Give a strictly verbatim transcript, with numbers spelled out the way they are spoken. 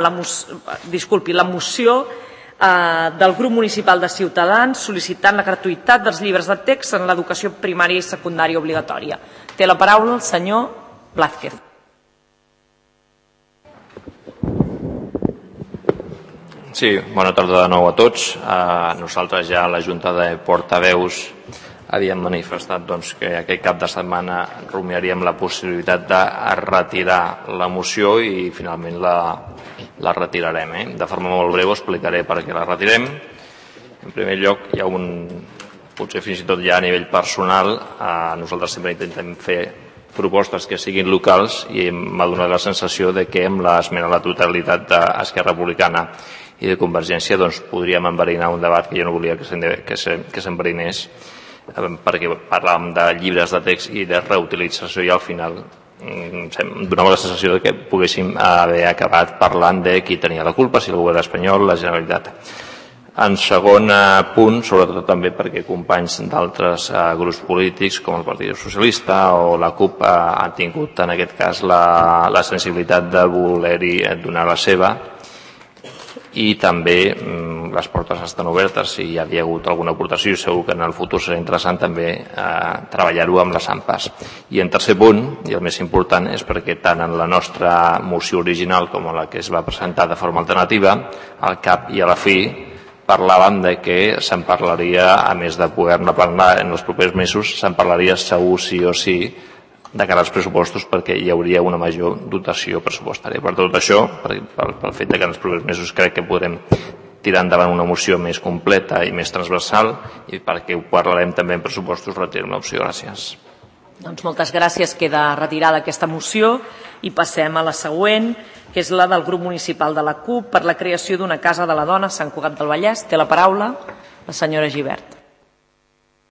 la, disculpi, la moció eh, del grup municipal de Ciutadans sol·licitant la gratuïtat dels llibres de text en l'educació primària i secundària obligatòria. Té la paraula el senyor Blázquez. Sí, bona tarda de nou a tots. Eh, nosaltres ja a la Junta de Portaveus havíem manifestat doncs, que aquest cap de setmana rumiaríem la possibilitat de retirar la moció i finalment la, la retirarem. Eh? De forma molt breu explicaré per què la retirem. En primer lloc, hi ha un, potser fins i tot ja a nivell personal, eh, nosaltres sempre intentem fer propostes que siguin locals i m'ha donat la sensació de que amb l'esmena a la totalitat d'Esquerra Republicana i de Convergència doncs, podríem enverinar un debat que jo no volia que s'enverinés, perquè parlàvem de llibres de text i de reutilització i al final em donava la sensació de que poguéssim haver acabat parlant de qui tenia la culpa, si el govern espanyol, la Generalitat. En segon punt, sobretot també perquè companys d'altres grups polítics com el Partit Socialista o la CUP han tingut en aquest cas la, la sensibilitat de voler-hi donar la seva i també les portes estan obertes si hi havia hagut alguna aportació i segur que en el futur serà interessant també eh, treballar-ho amb les AMPAs. I en tercer punt, i el més important, és perquè tant en la nostra moció original com en la que es va presentar de forma alternativa, al cap i a la fi parlàvem de que se'n parlaria, a més de poder-ne parlar en els propers mesos, se'n parlaria segur sí o sí de cara als pressupostos perquè hi hauria una major dotació pressupostària. Per tot això, pel, pel fet que en els propers mesos crec que podrem tirar endavant una moció més completa i més transversal i perquè ho parlarem també en pressupostos, retirem l'opció. Gràcies. Doncs moltes gràcies. Queda retirada aquesta moció i passem a la següent, que és la del grup municipal de la CUP per la creació d'una casa de la dona a Sant Cugat del Vallès. Té la paraula la senyora Gibert.